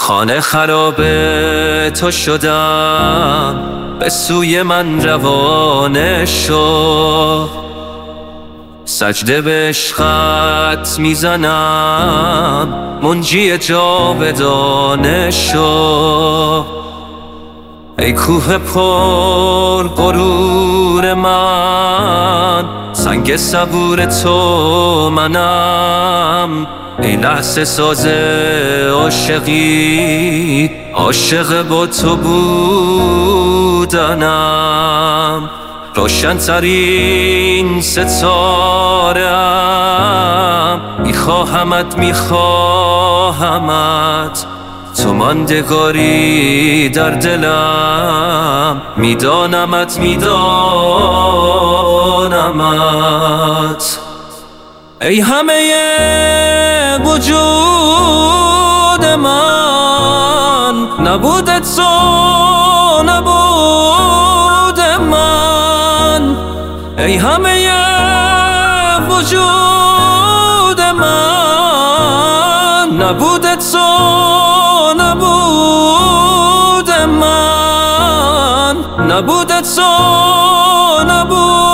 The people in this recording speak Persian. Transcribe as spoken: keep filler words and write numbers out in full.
خانه خراب تو شدم، به سوی من روانه شو. سجده به عشقت میزنم، منجی جاودانه شو. ای کوه پر غرور من، سنگ صبور تو منم. ای لحظه ساز عاشقی، عاشق با تو بودنم. روشن ترین ستاره‌ام، میخواهمت میخواهمت. تو ماندگاری در دلم، میدانمت میدانمت. ای همه وجود من، نبود تو نبود من. ای همه وجود من، نبود تو نبود من. نبود تو نبود